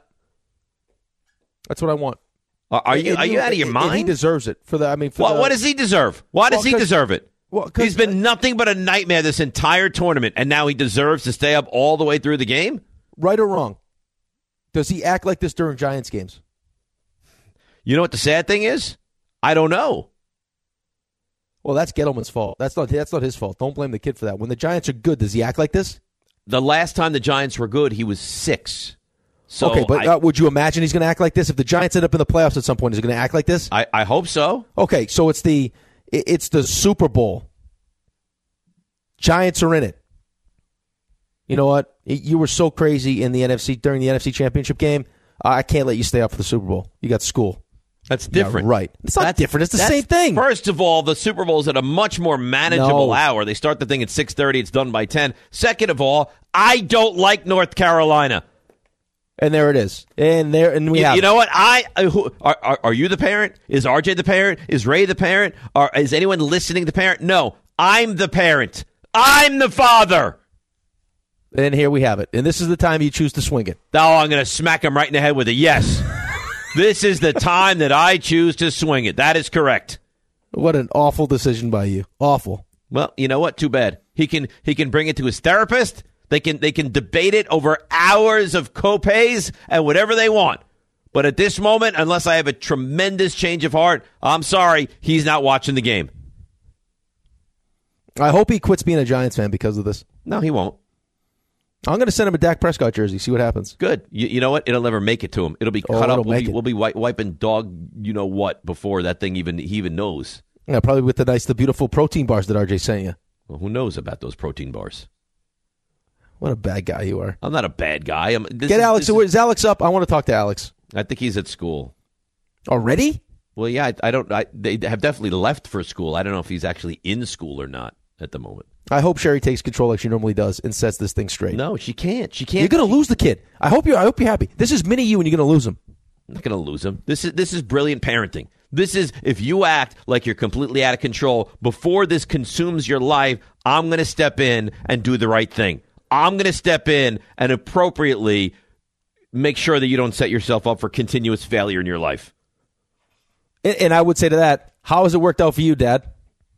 That's what I want. Are, are you And are you out of your and mind? He deserves it for the. I mean, for Well, the, what does he deserve? Why does Well, he 'cause- deserve it? Well, 'cause- He's been nothing but a nightmare this entire tournament, and now he deserves to stay up all the way through the game? Right or wrong? Does he act like this during Giants games? You know what the sad thing is? I don't know. Well, that's Gettleman's fault. That's not that's not his fault. Don't blame the kid for that. When the Giants are good, does he act like this? The last time the Giants were good, he was six. So okay, but I, uh, would you imagine he's going to act like this if the Giants end up in the playoffs at some point? Is he going to act like this? I, I hope so. Okay, so it's the it- it's the Super Bowl. Giants are in it. You know what? You were so crazy in the N F C during the N F C Championship game. I can't let you stay up for the Super Bowl. You got school. That's different. Yeah, right. It's not That's- different. It's the that's- same thing. First of all, the Super Bowl is at a much more manageable No. hour. They start the thing at six thirty. It's done by ten. Second of all, I don't like North Carolina. And there it is. And there and we You, have you it. know what? I uh, who, are, are are you the parent? Is R J the parent? Is Ray the parent? Or is anyone listening the parent? No, I'm the parent. I'm the father. And here we have it. And this is the time you choose to swing it. Oh, I'm going to smack him right in the head with a yes. This is the time that I choose to swing it. That is correct. What an awful decision by you. Awful. Well, you know what? Too bad. He can he can bring it to his therapist. They can they can debate it over hours of copays and whatever they want. But at this moment, unless I have a tremendous change of heart, I'm sorry, he's not watching the game. I hope he quits being a Giants fan because of this. No, he won't. I'm going to send him a Dak Prescott jersey, see what happens. Good. You, you know what? It'll never make it to him. It'll be Oh, cut it'll up. We'll make be, it. we'll be wi- wiping dog, you know what, before that thing even he even knows. Yeah, probably with the nice, the beautiful protein bars that R J sent you. Well, who knows about those protein bars? What a bad guy you are. I'm not a bad guy. I'm, this Get is- Alex. this is- Is Alex up? I want to talk to Alex. I think he's at school. Already? Well, yeah, I, I don't. I, they have definitely left for school. I don't know if he's actually in school or not at the moment. I hope Sherry takes control like she normally does and sets this thing straight. No, she can't. She can't. You're going to lose the kid. I hope you're. I hope you're happy. This is mini you, and you're going to lose him. I'm not going to lose him. This is this is brilliant parenting. This is if you act like you're completely out of control before this consumes your life, I'm going to step in and do the right thing. I'm going to step in and appropriately make sure that you don't set yourself up for continuous failure in your life. And, and I would say to that, how has it worked out for you, Dad?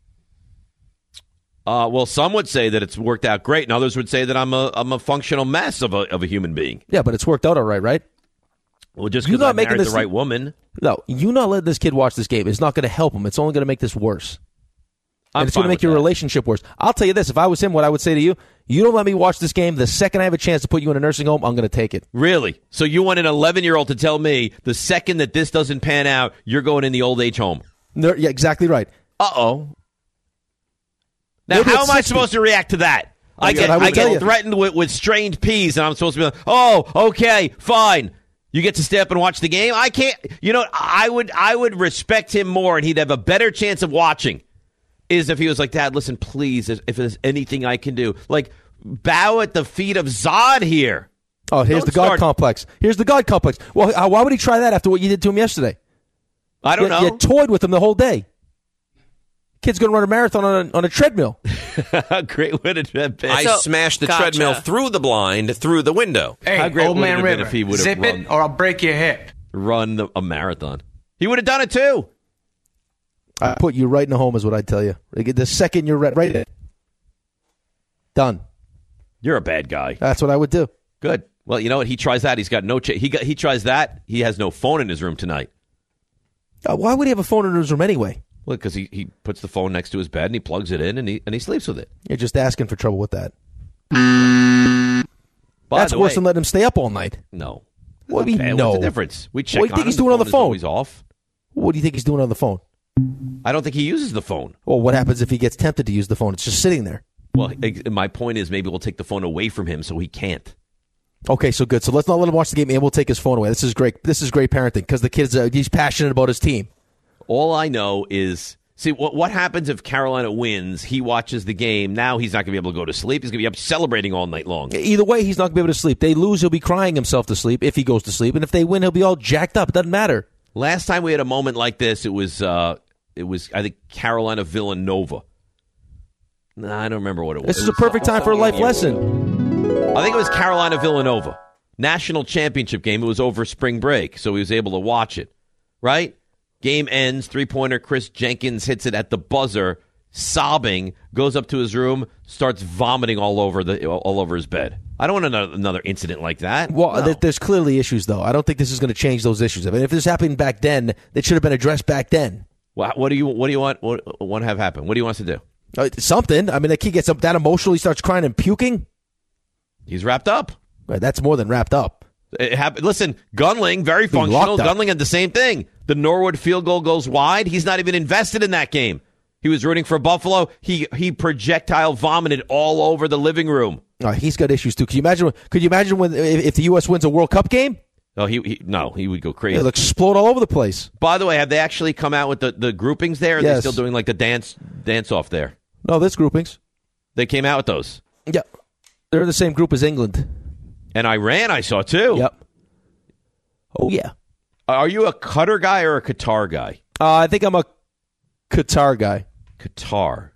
Uh, well, some would say that it's worked out great, and others would say that I'm a I'm a functional mess of a of a human being. Yeah, but it's worked out all right, right? Well, just You're because I not making married this- the right woman. No, you not letting this kid watch this game is not going to help him. It's only going to make this worse. I'm and it's going to fine make with your that. relationship worse. I'll tell you this. If I was him, what I would say to you, you don't let me watch this game. The second I have a chance to put you in a nursing home, I'm going to take it. Really? So you want an eleven-year-old to tell me the second that this doesn't pan out, you're going in the old age home? No, yeah, exactly right. Uh-oh. Now, Maybe how it's am I sixty. supposed to react to that? I That's get what I would I tell get you. threatened with, with strained peas, and I'm supposed to be like, oh, okay, fine. You get to stay up and watch the game? I can't. You know, I would I would respect him more, and he'd have a better chance of watching, is if he was like, Dad, listen, please, if there's anything I can do. Like, bow at the feet of Zod here. Oh, here's Don't the God start- complex. Here's the God complex. Well, uh, why would he try that after what you did to him yesterday? I don't you, know. You toyed with him the whole day. Kid's going to run a marathon on a, on a treadmill. Great way to do that. I So- smashed the Gotcha. treadmill through the blind, through the window. Hey, How great old would it man have been River, if he would have zip run- it or I'll break your hip. Run the, a marathon. He would have done it too. I put you right in the home is what I'd tell you. The second you're right, right in. Done. You're a bad guy. That's what I would do. Good. Well, you know what? He tries that. He's got no. Ch- he got. He tries that. He has no phone in his room tonight. Uh, why would he have a phone in his room anyway? Well, because he, he puts the phone next to his bed and he plugs it in and he and he sleeps with it. You're just asking for trouble with that. By That's the worse way- than letting him stay up all night. No. What do you Okay, mean, no? What's the difference? We check What do you on think he's him. doing on the is phone? Always off. What do you think he's doing on the phone? I don't think he uses the phone. Well, what happens if he gets tempted to use the phone? It's just sitting there. Well, ex- my point is maybe we'll take the phone away from him so he can't. Okay, so good. So let's not let him watch the game, and we'll take his phone away. This is great. This is great parenting because the kid's uh, he's passionate about his team. All I know is, see, what what happens if Carolina wins? He watches the game. Now he's not going to be able to go to sleep. He's going to be up celebrating all night long. Either way, he's not going to be able to sleep. They lose, he'll be crying himself to sleep if he goes to sleep, and if they win, he'll be all jacked up. It doesn't matter. Last time we had a moment like this, it was uh, it was I think Carolina Villanova. Nah, I don't remember what it was. This is it a was perfect time for a life lesson. I think it was Carolina Villanova. National championship game. It was over spring break, so he was able to watch it. Right? Game ends, three-pointer, Chris Jenkins hits it at the buzzer, sobbing, goes up to his room, starts vomiting all over the all over his bed. I don't want another, another incident like that. Well, No. th- there's clearly issues, though. I don't think this is going to change those issues. I mean, if this happened back then, it should have been addressed back then. What, what do you What do you want? What want to have happen? What do you want us to do? Uh, something. I mean, the kid gets up that emotional, he starts crying and puking. He's wrapped up. Right, that's more than wrapped up. It happened. Listen, Gunling, very Being functional. locked up. Gunling had the same thing. The Norwood field goal goes wide. He's not even invested in that game. He was rooting for Buffalo. He he projectile vomited all over the living room. Uh, he's got issues too. Could you imagine? Could you imagine when if, if the U S wins a World Cup game? Oh, he, he no, he would go crazy. It'll explode all over the place. By the way, have they actually come out with the, the groupings there? Are Yes. they still doing like the dance dance off there? No, there's groupings. They came out with those. Yeah, they're in the same group as England and Iran. I saw too. Yep. Oh yeah. Are you a Qatar guy or a Qatar guy? Uh, I think I'm a Qatar guy. Qatar.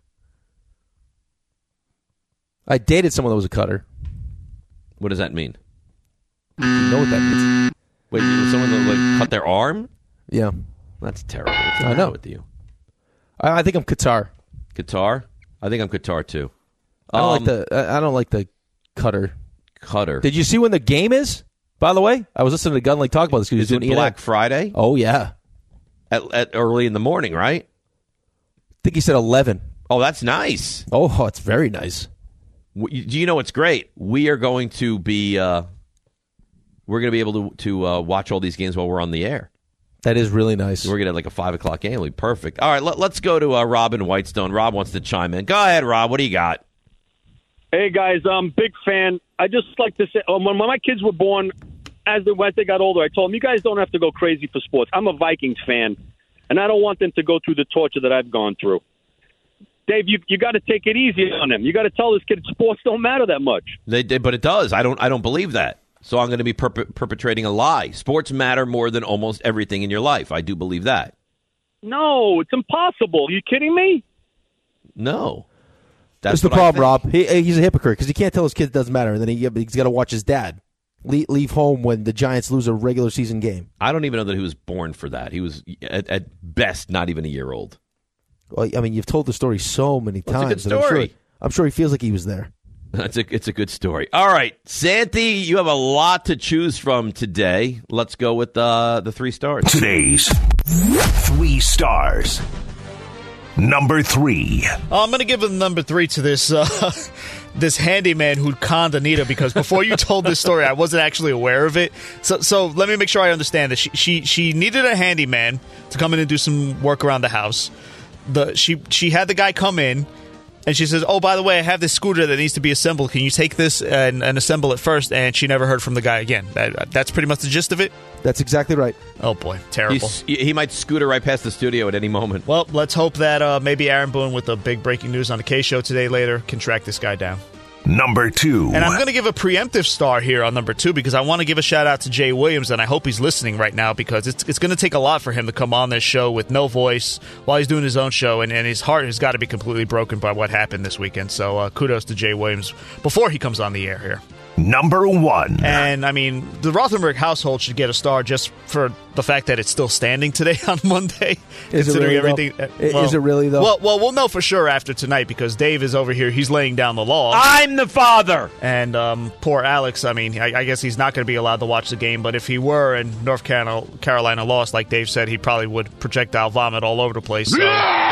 I dated someone that was a Qatar. What does that mean? You know what that means? Wait, someone that like cut their arm? Yeah, that's terrible. What's the I matter know. with you. I, I think I'm Qatar. Qatar? I think I'm Qatar too. I don't Um, like the. I I don't like the Qatar. Qatar. Did you see when the game is? By the way, I was listening to Gunling talk about this. 'cause he was Is it doing E and Black M. Friday? Oh yeah. At, at early in the morning, right? I think he said eleven. Oh, that's nice. Oh, it's very nice. W- Do you know what's great? We are going to be uh, we're going to be able to to uh, watch all these games while we're on the air. That is really nice. We're going to have like a five o'clock game. It'll be perfect. All right, let, let's go to uh, Rob in Whitestone. Rob wants to chime in. Go ahead, Rob. What do you got? Hey guys, I'm big fan. I just like to say, um, when my kids were born, as they, as they got older, I told them, you guys don't have to go crazy for sports. I'm a Vikings fan, and I don't want them to go through the torture that I've gone through. Dave, you you got to take it easy on them. You got to tell this kid sports don't matter that much. They did, but it does. I don't. I don't believe that. So I'm going to be perp- perpetrating a lie. Sports matter more than almost everything in your life. I do believe that. No, it's impossible. You kidding me? No. That's That's the what I problem, think. Rob. He, he's a hypocrite because he can't tell his kid it doesn't matter, and then he, he's got to watch his dad leave, leave home when the Giants lose a regular season game. I don't even know that he was born for that. He was at, at best not even a year old. Well, I mean, you've told the story so many Well, times. it's a good that I'm sure, story. I'm sure he feels like he was there. It's a it's a good story. All right, Santi, you have a lot to choose from today. Let's go with uh, the three stars. Today's three stars. Number three. I'm going to give a number three to this uh, this handyman who conned Anita because before you told this story, I wasn't actually aware of it. So, so let me make sure I understand this. She, she she needed a handyman to come in and do some work around the house. The she she had the guy come in, and she says, "Oh, by the way, I have this scooter that needs to be assembled. Can you take this and, and assemble it first?" And she never heard from the guy again. That, that's pretty much the gist of it. That's exactly right. Oh boy, terrible. He's, he might scooter right past the studio at any moment. Well, let's hope that uh, maybe Aaron Boone with the big breaking news on the K Show today later can track this guy down. Number two. And I'm going to give a preemptive star here on number two because I want to give a shout out to Jay Williams, and I hope he's listening right now because it's it's going to take a lot for him to come on this show with no voice while he's doing his own show, and, and his heart has got to be completely broken by what happened this weekend. So uh, kudos to Jay Williams before he comes on the air here. Number one. And, I mean, the Rothenberg household should get a star just for the fact that it's still standing today on Monday. Is it really, everything, though? uh, I- well, is it really, though? Well, well, we'll know for sure after tonight because Dave is over here. He's laying down the law. I'm the father. And um, poor Alex, I mean, I, I guess he's not going to be allowed to watch the game, but if he were and North Carolina, Carolina lost, like Dave said, he probably would projectile vomit all over the place. So, so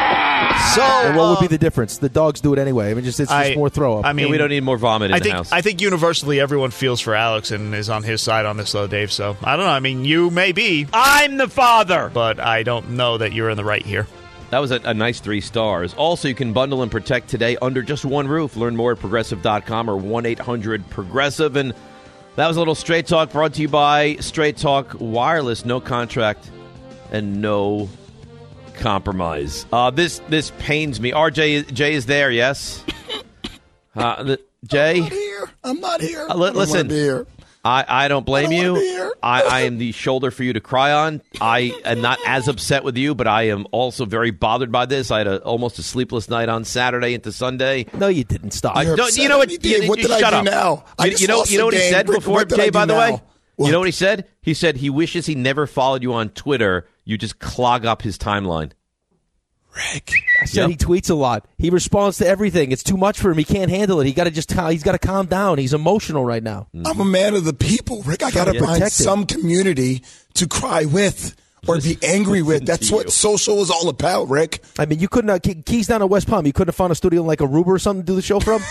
And what uh, would be the difference? The dogs do it anyway. I mean, just it's just I- more throw up. I mean, we don't need more vomit in I the think house. I think universally everyone feels for Alex and is on his side on this, though, Dave. So I don't know. I mean, you may be. I'm the father. But I don't know that you're in the right here. That was a, a nice three stars. Also, you can bundle and protect today under just one roof. Learn more at progressive dot com or one eight hundred progressive. And That was a little Straight Talk brought to you by Straight Talk Wireless. No contract and no compromise. Uh, this this pains me. R J Jay is there, yes? Uh, the, Jay? I'm not here. I'm not here. Uh, li- I don't listen, wanna be here. I, I don't blame I don't you. wanna be here. I, I am the shoulder for you to cry on. I am not as upset with you, but I am also very bothered by this. I had a, almost a sleepless night on Saturday into Sunday. No, you didn't. Stop. I, You're no, upset you know what? at me, Dave. You, What you, did I shut do up. now? I You, just you know, lost you know the what he game. said Rick, before, what did I Jay, do by the now? way? What? You know what he said? He said he wishes he never followed you on Twitter. You just clog up his timeline. Rick. I said Yep. he tweets a lot. He responds to everything. It's too much for him. He can't handle it. He got to just he's got to calm down. He's emotional right now. I'm a man of the people, Rick. I got to Yeah. find Protect it. some community to cry with or be angry with. That's to what you. social is all about, Rick. I mean, you couldn't uh, Ke- Keys down at West Palm. You couldn't have found a studio in like Aruba or something to do the show from.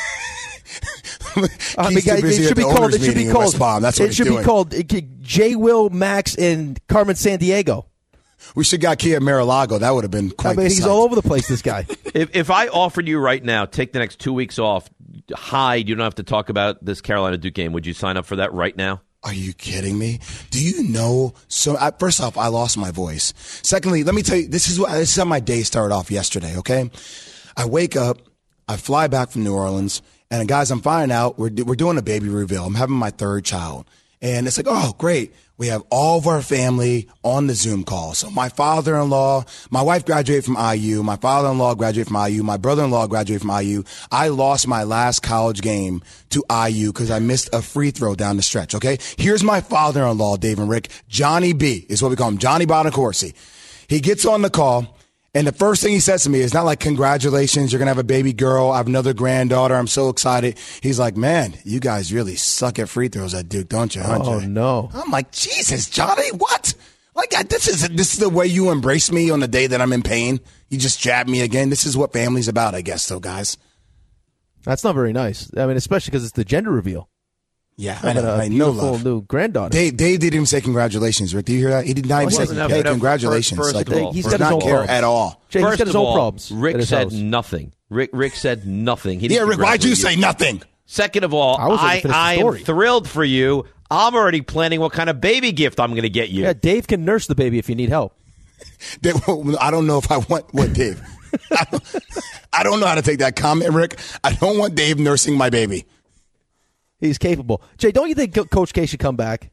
I mean, He's too guys, busy it at should be the called. owners It should be meeting in called. West Palm. That's what it he's should doing. be called uh, J. Will, Max, and Carmen San Diego. We should got Kia Mar-a-Lago. That would have been quite I mean, the he's sight. all over the place. This guy. If if I offered you right now, take the next two weeks off, hide, you don't have to talk about this Carolina Duke game. Would you sign up for that right now? Are you kidding me? Do you know? So I, first off, I lost my voice. Secondly, let me tell you, this is what this is how my day started off yesterday. Okay, I wake up, I fly back from New Orleans, and guys, I'm finding out we're we're doing a baby reveal. I'm having my third child, and it's like, oh, great. We have all of our family on the Zoom call. So my father-in-law, my wife graduated from I U. My father-in-law graduated from I U. My brother-in-law graduated from I U. I lost my last college game to I U because I missed a free throw down the stretch. Okay. Here's my father-in-law, Dave and Rick. Johnny B is what we call him. Johnny Bonacorsi. He gets on the call. And the first thing he says to me is not like, congratulations, you're going to have a baby girl. I have another granddaughter. I'm so excited. He's like, man, you guys really suck at free throws at Duke, don't you? Huh, Oh Jay? no! I'm like, Jesus, Johnny, what? Like, I- this is this is the way you embrace me on the day that I'm in pain. You just jab me again. This is what family's about, I guess, though, guys. That's not very nice. I mean, especially because it's the gender reveal. Yeah, I I know. got a I know beautiful love. new granddaughter. Dave, Dave didn't even say congratulations, Rick. Do you hear that? He did not even He say, doesn't have hey, enough- congratulations. first- like, first of all, He's does got his not own care problems. at all. Jay, he's First got his of own all, problems. Rick at his said house. nothing. Rick Rick said nothing. He Yeah, didn't Rick, why'd you congratulate say nothing? Second of all, I wasn't I, gonna finish the I am story. thrilled for you. I'm already planning what kind of baby gift I'm going to get you. Yeah, Dave can nurse the baby if you need help. Dave, I don't know if I want what Dave. I don't, I don't know how to take that comment, Rick. I don't want Dave nursing my baby. He's capable. Jay, don't you think Co- Coach K should come back?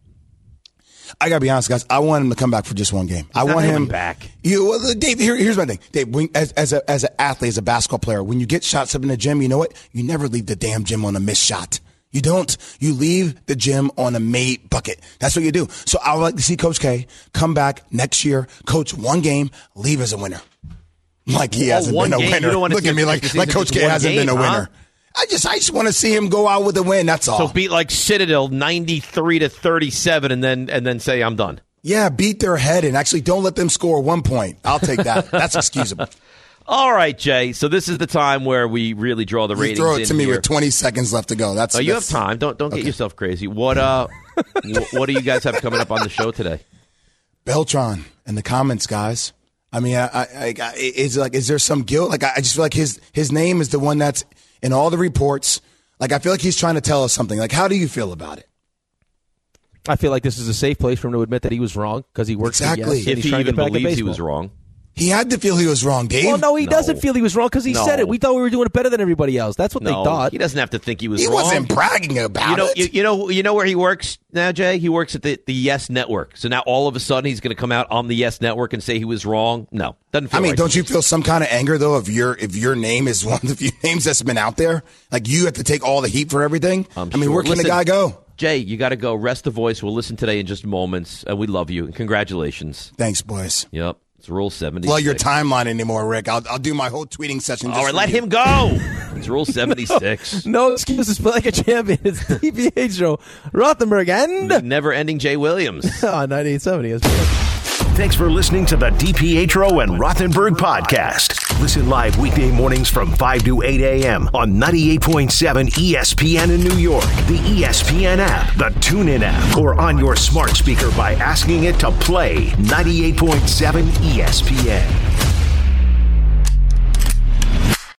I gotta be honest, guys. I want him to come back for just one game. I not want him coming back. You, well, Dave. Here, here's my thing, Dave. When, as as a as an athlete, as a basketball player, when you get shots up in the gym, you know what? You never leave the damn gym on a missed shot. You don't. You leave the gym on a made bucket. That's what you do. So I would like to see Coach K come back next year, coach one game, leave as a winner. Like he Oh, hasn't one been a game? You winner. don't wanna Look see at me him like finish the like season Coach just K one hasn't game, been a huh? winner. I just I just want to see him go out with a win. That's all. So beat like Citadel ninety-three to thirty-seven, and then and then say I'm done. Yeah, beat their head and actually don't let them score one point. I'll take that. That's excusable. All right, Jay. So this is the time where we really draw the You ratings. throw it in to me here. with twenty seconds left to go. That's Oh, you have that's- time. Don't don't get Okay. yourself crazy. What uh, wh- what do you guys have coming up on the show today? Beltran in the comments, guys. I mean, I, I, I, is like, is there some guilt? Like, I I just feel like his his name is the one that's in all the reports. Like, I feel like he's trying to tell us something. Like, how do you feel about it? I feel like this is a safe place for him to admit that he was wrong because he works Exactly. for yes, and If he's he trying to even get back in believes he baseball. was wrong. He had to feel he was wrong, Dave. Well, no, he No. doesn't feel he was wrong because he No. said it. We thought we were doing it better than everybody else. That's what No, they thought. he doesn't have to think he was He wrong. wasn't bragging about You know, it. you, you know, you know where he works now, Jay. He works at the, the Yes Network. So now all of a sudden he's going to come out on the Yes Network and say he was wrong. No, doesn't feel I mean, right don't to you me. feel some kind of anger though if your if your name is one of the few names that's been out there? Like you have to take all the heat for everything. I'm I mean, sure. where can Listen, the guy go? Jay, you got to go. Rest the voice. We'll listen today in just moments. And we love you. And congratulations. Thanks, boys. Yep. It's Rule seventy-six. Well, your timeline anymore, Rick. I'll I'll do my whole tweeting session. Just All right, for let you. him go. It's Rule seventy-six. No excuses. Play like a champion. It's the D P H show. Rothenberg and Never-ending Jay Williams. on ninety-eight seventy. Thanks for listening to the DiPietro and Rothenberg podcast. Listen live weekday mornings from five to eight a.m. on ninety-eight point seven E S P N in New York, the E S P N app, the TuneIn app, or on your smart speaker by asking it to play ninety-eight point seven E S P N.